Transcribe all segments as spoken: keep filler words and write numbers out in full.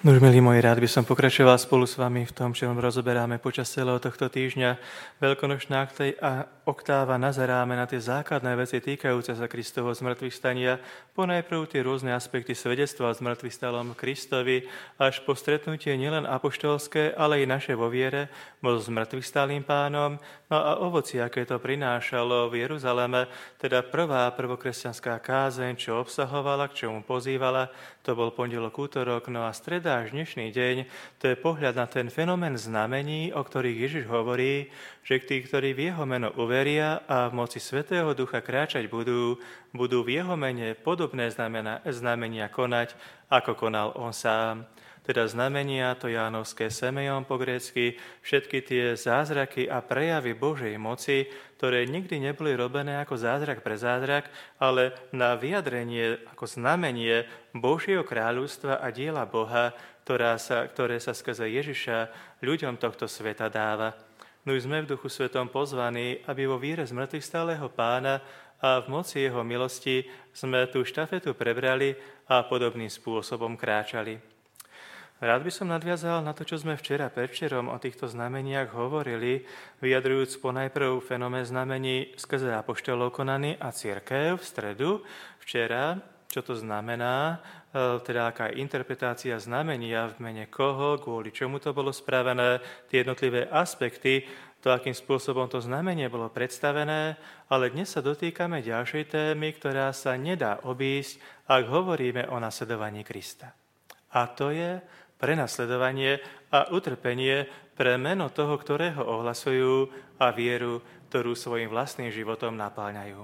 No už, milí moji, rád by som pokračoval spolu s vami v tom, čo rozoberáme počas celého tohto týždňa. Veľkonočná oktáva nazeráme na tie základné veci týkajúce sa Kristovho zmŕtvychvstania, ponajprv tie rôzne aspekty svedectva o zmŕtvychvstalom Kristovi, až po stretnutie nielen apoštolské, ale i naše vo viere so zmŕtvychvstalým Pánom, no a ovoci, aké to prinášalo v Jeruzaleme, teda prvá prvokresťanská kázeň, čo obsahovala, k čomu pozývala, to bol pondelok, útorok, no a streda až dnešný deň, to je pohľad na ten fenomén znamení, o ktorých Ježiš hovorí, že tí, ktorí v jeho meno uveria a v moci Svätého Ducha kráčať budú, budú v jeho mene podobné znamenia, znamenia konať, ako konal on sám. Teda znamenia, to jánovské semeion po grécky, všetky tie zázraky a prejavy Božej moci, ktoré nikdy neboli robené ako zázrak pre zázrak, ale na vyjadrenie, ako znamenie Božieho kráľovstva a diela Boha, ktorá sa, ktoré sa skrze Ježiša ľuďom tohto sveta dáva. No už sme v Duchu Svetom pozvaní, aby vo víre zmŕtvychvstalého Pána a v moci jeho milosti sme tú štafetu prebrali a podobným spôsobom kráčali. Rád by som nadviazal na to, čo sme včera predvčerom o týchto znameniach hovorili, vyjadrujúc ponajprv fenomén znamení skrze apoštolov konaný a cirkev v stredu. Včera, čo to znamená, teda aká je interpretácia znamenia, v mene koho, kvôli čomu to bolo spravené, tie jednotlivé aspekty, to, akým spôsobom to znamenie bolo predstavené, ale dnes sa dotýkame ďalšej témy, ktorá sa nedá obísť, ak hovoríme o nasledovaní Krista. A to je prenasledovanie a utrpenie pre meno toho, ktorého ohlasujú a vieru, ktorú svojim vlastným životom napáľajú.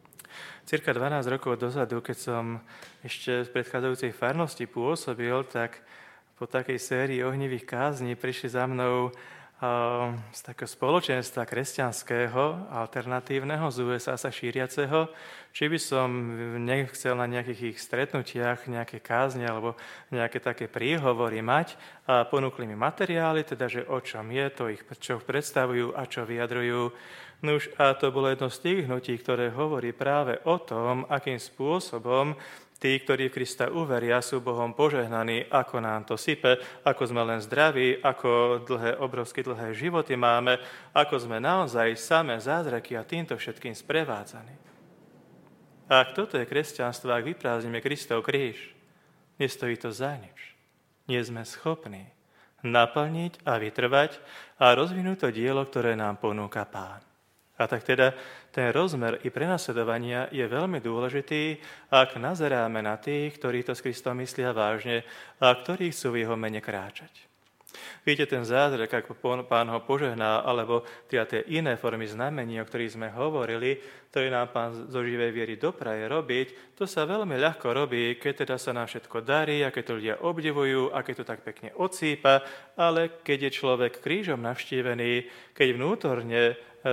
Cirka dvanásť rokov dozadu, keď som ešte v predchádzajúcej farnosti pôsobil, tak po takej sérii ohnivých kázni prišli za mnou z takého spoločenstva kresťanského, alternatívneho, z ú es á sa šíriaceho, či by som nechcel na nejakých ich stretnutiach nejaké kázne alebo nejaké také príhovory mať a ponúkli mi materiály, teda, že o čom je to, ich, čo predstavujú a čo vyjadrujú. Nuž, a to bolo jedno z tých hnutí, ktoré hovorí práve o tom, akým spôsobom tí, ktorí v Krista uveria, sú Bohom požehnaní, ako nám to sype, ako sme len zdraví, ako dlhé, obrovsky dlhé životy máme, ako sme naozaj samé zázraky a týmto všetkým sprevádzaní. A ak toto je kresťanstvo, ak vyprázdnime Kristov kríž, nestojí to za nič. Nie sme schopní naplniť a vytrvať a rozvinúť to dielo, ktoré nám ponúka Pán. A tak teda ten rozmer i prenasledovania je veľmi dôležitý, ak nazeráme na tých, ktorí to s Kristom myslia vážne a ktorí chcú v jeho mene kráčať. Viete, ten zázrak, ako Pán ho požehná, alebo tie iné formy znamení, o ktorých sme hovorili, ktoré nám Pán zo živej viery dopraje robiť, to sa veľmi ľahko robí, keď teda sa nám všetko darí, a keď to ľudia obdivujú, a keď to tak pekne odsýpa, ale keď je človek krížom navštívený, keď vnútorne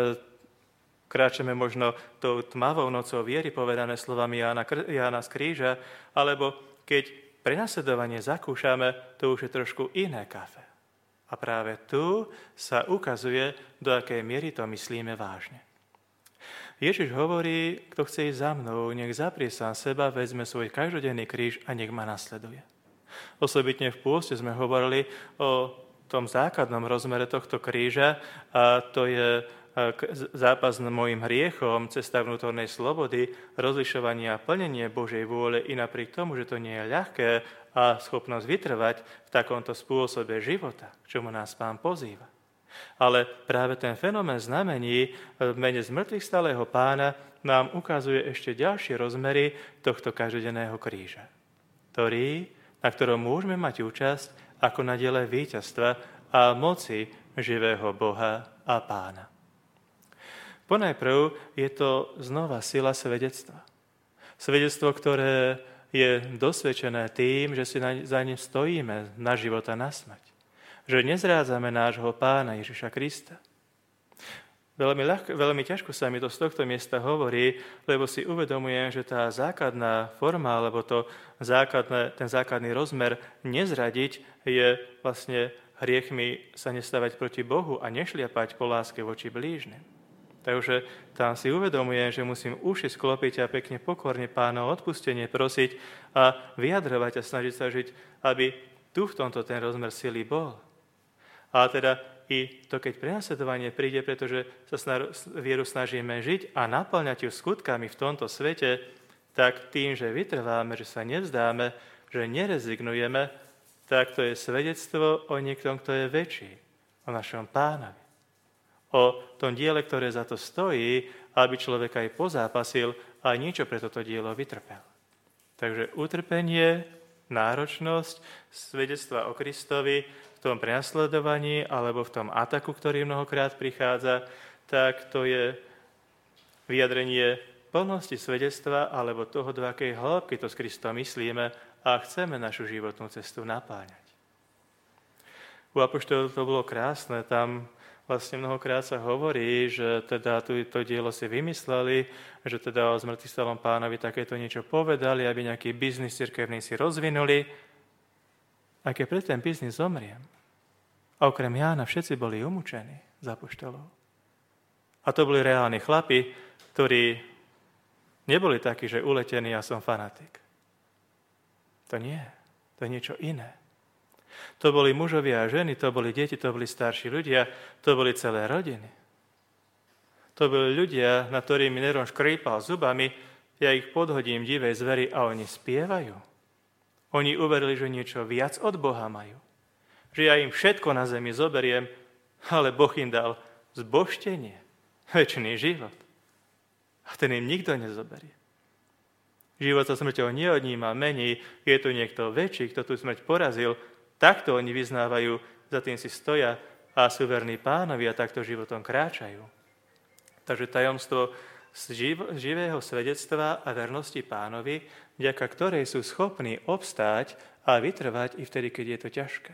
kráčame možno tou tmavou nocou viery, povedané slovami Jána, Jána z kríža, alebo keď prenasledovanie zakúšame, to už je trošku iné kafe. A práve tu sa ukazuje, do akej miery to myslíme vážne. Ježiš hovorí, kto chce ísť za mnou, nech zaprie sám seba, vezme svoj každodenný kríž a nech ma nasleduje. Osobitne v pôste sme hovorili o tom základnom rozmere tohto kríža, a to je zápas s mojím hriechom, cesta vnútornej slobody, rozlišovanie a plnenie Božej vôle i napriek tomu, že to nie je ľahké a schopnosť vytrvať v takomto spôsobe života, k čomu nás Pán pozýva. Ale práve ten fenomén znamení v mene zmŕtvychvstalého Pána nám ukazuje ešte ďalšie rozmery tohto každodenného kríža, ktorý, na ktorom môžeme mať účasť ako na diele víťazstva a moci živého Boha a Pána. Ponajprv je to znova sila svedectva. Svedectvo, ktoré je dosvedčené tým, že si za ním stojíme na život a na smrť. Že nezrádzame nášho Pána Ježiša Krista. Veľmi, ľahko, veľmi ťažko sa mi to z tohto miesta hovorí, lebo si uvedomujem, že tá základná forma, alebo to základné, ten základný rozmer nezradiť je vlastne hriechmi sa nestavať proti Bohu a nešliapať po láske voči blížnym. Takže tam si uvedomujem, že musím uši sklopiť a pekne pokorne Pána o odpustenie prosiť a vyjadrovať a snažiť sa žiť, aby tu v tomto ten rozmer sily bol. Ale teda i to, keď prenasledovanie príde, pretože sa snar- vieru snažíme žiť a naplňať ju skutkami v tomto svete, tak tým, že vytrváme, že sa nevzdáme, že nerezignujeme, tak to je svedectvo o niektom, kto je väčší, o našom Pánovi. O tom diele, ktoré za to stojí, aby človek aj pozápasil a niečo pre toto dielo vytrpel. Takže utrpenie, náročnosť, svedectva o Kristovi v tom prenasledovaní alebo v tom ataku, ktorý mnohokrát prichádza, tak to je vyjadrenie plnosti svedectva alebo toho, do akej hĺbky to s Kristom myslíme a chceme našu životnú cestu napáňať. U apoštolov to bolo krásne, tam vlastne mnohokrát sa hovorí, že teda to, to dielo si vymysleli, že teda o zmŕtvychvstalom Pánovi takéto niečo povedali, aby nejaký biznis cirkevný si rozvinuli. A keď pre ten biznis zomriem, a okrem Jána všetci boli umúčení z apoštolov. A to boli reálni chlapi, ktorí neboli takí, že uletení a som fanatik. To nie, to je niečo iné. To boli mužovia a ženy, to boli deti, to boli starší ľudia, to boli celé rodiny. To boli ľudia, na ktorými Neron škrípal zubami, ja ich podhodím divej zveri a oni spievajú. Oni uverili, že niečo viac od Boha majú. Že ja im všetko na zemi zoberiem, ale Boh im dal zbožtenie, večný život. A ten im nikto nezoberie. Život sa smrťou neodníma, mení, je tu niekto väčší, kto tu smrť porazil. Takto oni vyznávajú, za tým si stoja a sú verní Pánovi a takto životom kráčajú. Takže tajomstvo živ- živého svedectva a vernosti Pánovi, vďaka ktorej sú schopní obstáť a vytrvať i vtedy, keď je to ťažké.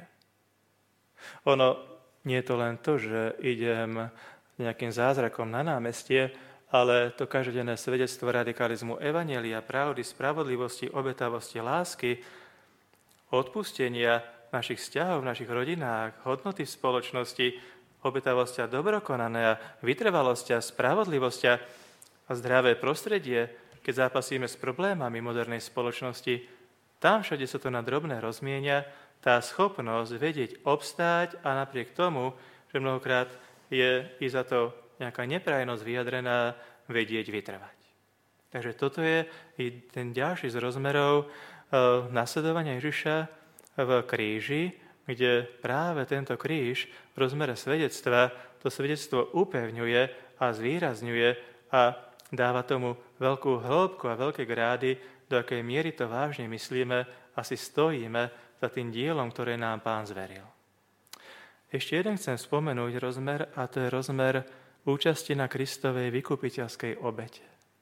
Ono nie je to len to, že idem nejakým zázrakom na námestie, ale to každodenné svedectvo radikalizmu evanjelia, pravdy, spravodlivosti, obetavosti, lásky, odpustenia našich vzťahov, v našich rodinách, hodnoty v spoločnosti, obetavosti a dobrokonania, vytrvalosti a spravodlivosti a zdravé prostredie, keď zápasíme s problémami modernej spoločnosti, tam všade sa to na drobné rozmienia, tá schopnosť vedieť obstáť a napriek tomu, že mnohokrát je i za to nejaká neprajnosť vyjadrená, vedieť vytrvať. Takže toto je i ten ďalší z rozmerov e, nasledovania Ježiša v kríži, kde práve tento kríž v rozmere svedectva to svedectvo upevňuje a zvýrazňuje a dáva tomu veľkú hĺbku a veľké grády, do akej miery to vážne myslíme a si stojíme za tým dielom, ktoré nám Pán zveril. Ešte jeden chcem spomenúť rozmer, a to je rozmer účasti na Kristovej vykupiteľskej obete.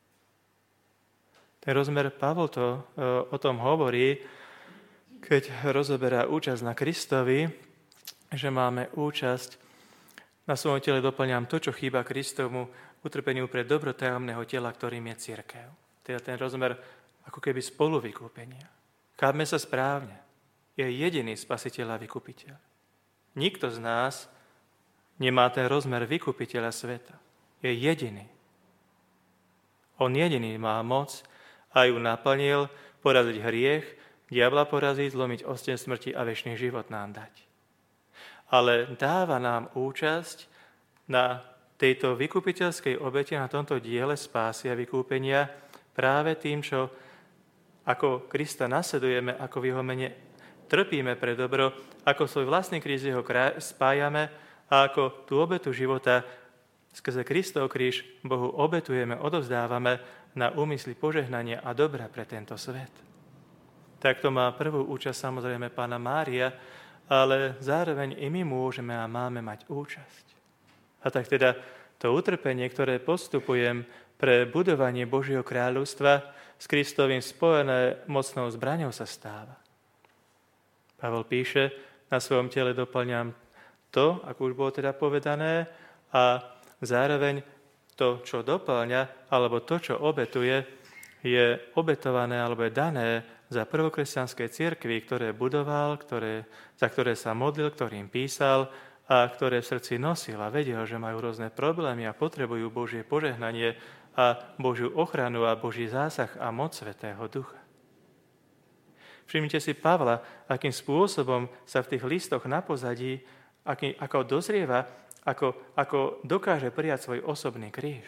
Ten rozmer, Pavol to o tom hovorí, keď rozoberá účasť na Kristovi, že máme účasť, na svojom tele doplňam to, čo chýba Kristovmu utrpeniu pre dobro tajomného tela, ktorým je cirkev. Teda ten rozmer ako keby spolu vykúpenia. Chápme sa správne. Je jediný spasiteľ a vykupiteľ. Nikto z nás nemá ten rozmer vykupiteľa sveta. Je jediný. On jediný má moc a ju naplnil poraziť hriech, diabla poraziť, zlomiť osteň smrti a večný život nám dať. Ale dáva nám účasť na tejto vykupiteľskej obete, na tomto diele spásy a vykúpenia práve tým, čo ako Krista nasledujeme, ako v jeho mene trpíme pre dobro, ako svoj vlastný kríž jeho spájame a ako tú obetu života skrze Kristov kríž Bohu obetujeme, odovzdávame na úmysly požehnania a dobra pre tento svet. Takto má prvú účasť samozrejme Panna Mária, ale zároveň i my môžeme a máme mať účasť. A tak teda to utrpenie, ktoré postupujem pre budovanie Božieho kráľovstva, s Kristovým spojené mocnou zbraňou sa stáva. Pavol píše, na svojom tele doplňam to, ako už bolo teda povedané, a zároveň to, čo doplňa, alebo to, čo obetuje, je obetované alebo je dané za prvokresťanské cirkvi, ktoré budoval, ktoré, za ktoré sa modlil, ktorým písal a ktoré v srdci nosil a vedel, že majú rôzne problémy a potrebujú Božie požehnanie a Božiu ochranu a Boží zásah a moc Svätého Ducha. Všimnite si Pavla, akým spôsobom sa v tých listoch na pozadí, aký, ako dozrieva, ako, ako dokáže prijať svoj osobný kríž.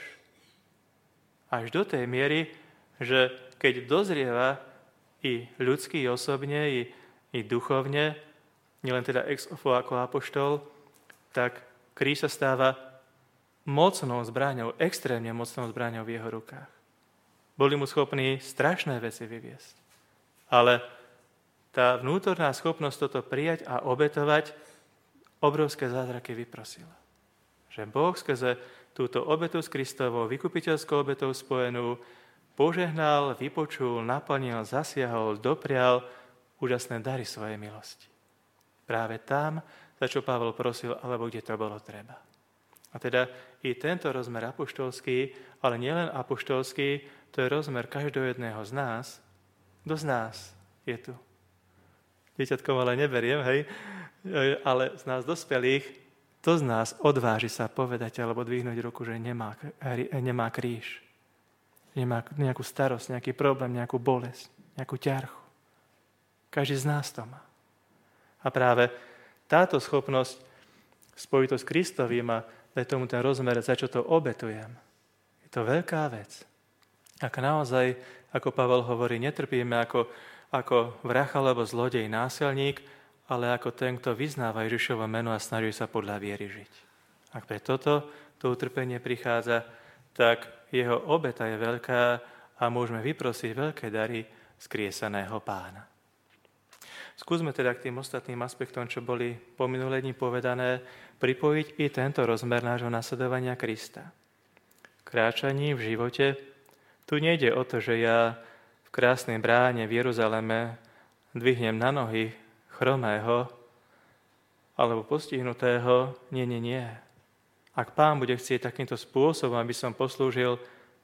Až do tej miery, že keď dozrieva i ľudský, i osobne, i, i duchovne, nielen teda ex ofo ako apoštol, tak kríž sa stáva mocnou zbraňou, extrémne mocnou zbraňou v jeho rukách. Boli mu schopní strašné veci vyviesť. Ale tá vnútorná schopnosť toto prijať a obetovať obrovské zázraky vyprosila. Že Boh skrze túto obetu s Kristovou, vykupiteľskou obetou spojenú, požehnal, vypočul, naplnil, zasiahol, doprial úžasné dary svojej milosti. Práve tam, za čo Pavol prosil, alebo kde to bolo treba. A teda i tento rozmer apoštolský, ale nielen apoštolský, to je rozmer každého jedného z nás. Kto z nás je tu? Dieťatkom ale neberiem, hej, ale z nás dospelých, to z nás odváži sa povedať alebo dvihnúť ruku, že nemá, nemá kríž. Nemá nejakú starosť, nejaký problém, nejakú bolesť, nejakú ťarchu. Každý z nás to má. A práve táto schopnosť spojitosť s Kristovým a dať tomu ten rozmer, za čo to obetujem, je to veľká vec. Ak naozaj, ako Pavel hovorí, netrpíme ako, ako vrah alebo zlodej, násilník, ale ako ten, kto vyznáva Ježišovo meno a snaží sa podľa viery žiť. Ak pre toto to utrpenie prichádza, tak jeho obeta je veľká a môžeme vyprosiť veľké dary skriesaného Pána. Skúsme teda k tým ostatným aspektom, čo boli po minulé dni povedané, pripojiť i tento rozmer nášho nasledovania Krista. Kráčaní v živote, tu nejde o to, že ja v krásnej bráne v Jeruzaleme dvihnem na nohy chromého alebo postihnutého. Nie, nie, nie. Ak Pán bude chcieť takýmto spôsobom, aby som poslúžil,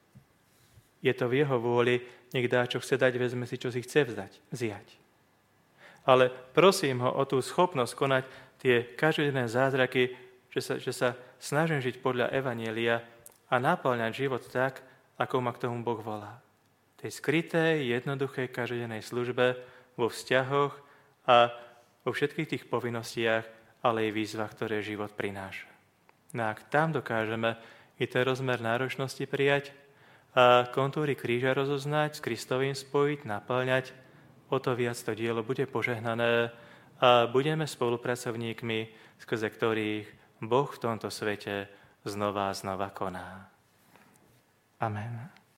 je to v jeho vôli, nech dá, čo chce dať, vezme si, čo si chce vzdať, zjať. Ale prosím ho o tú schopnosť konať tie každodenné zázraky, že sa, že sa snažím žiť podľa Evanjelia a naplňať život tak, ako ma k tomu Boh volá. Tej skrytej, jednoduchej, každodennej službe, vo vzťahoch a vo všetkých tých povinnostiach, ale aj výzvach, ktoré život prináša. No ak tam dokážeme i ten rozmer náročnosti prijať a kontúry kríža rozoznať, s Kristovým spojiť, naplňať, o to viac to dielo bude požehnané a budeme spolupracovníkmi, skrze ktorých Boh v tomto svete znova a znova koná. Amen.